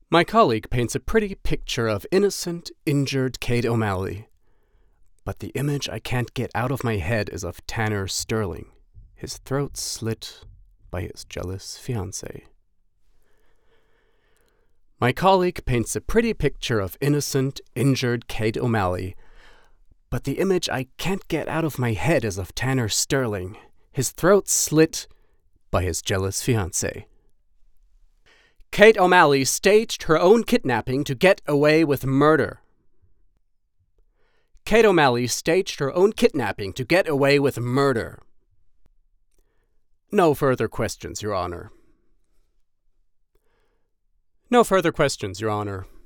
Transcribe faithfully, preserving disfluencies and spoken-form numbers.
My colleague paints a pretty picture of innocent, injured Kate O'Malley. But the image I can't get out of my head is of Tanner Sterling, his throat slit by his jealous fiancée. My colleague paints a pretty picture of innocent, injured Kate O'Malley. But the image I can't get out of my head is of Tanner Sterling, his throat slit by his jealous fiancée. Kate O'Malley staged her own kidnapping to get away with murder. Kate O'Malley staged her own kidnapping to get away with murder. No further questions, Your Honor. No further questions, Your Honor.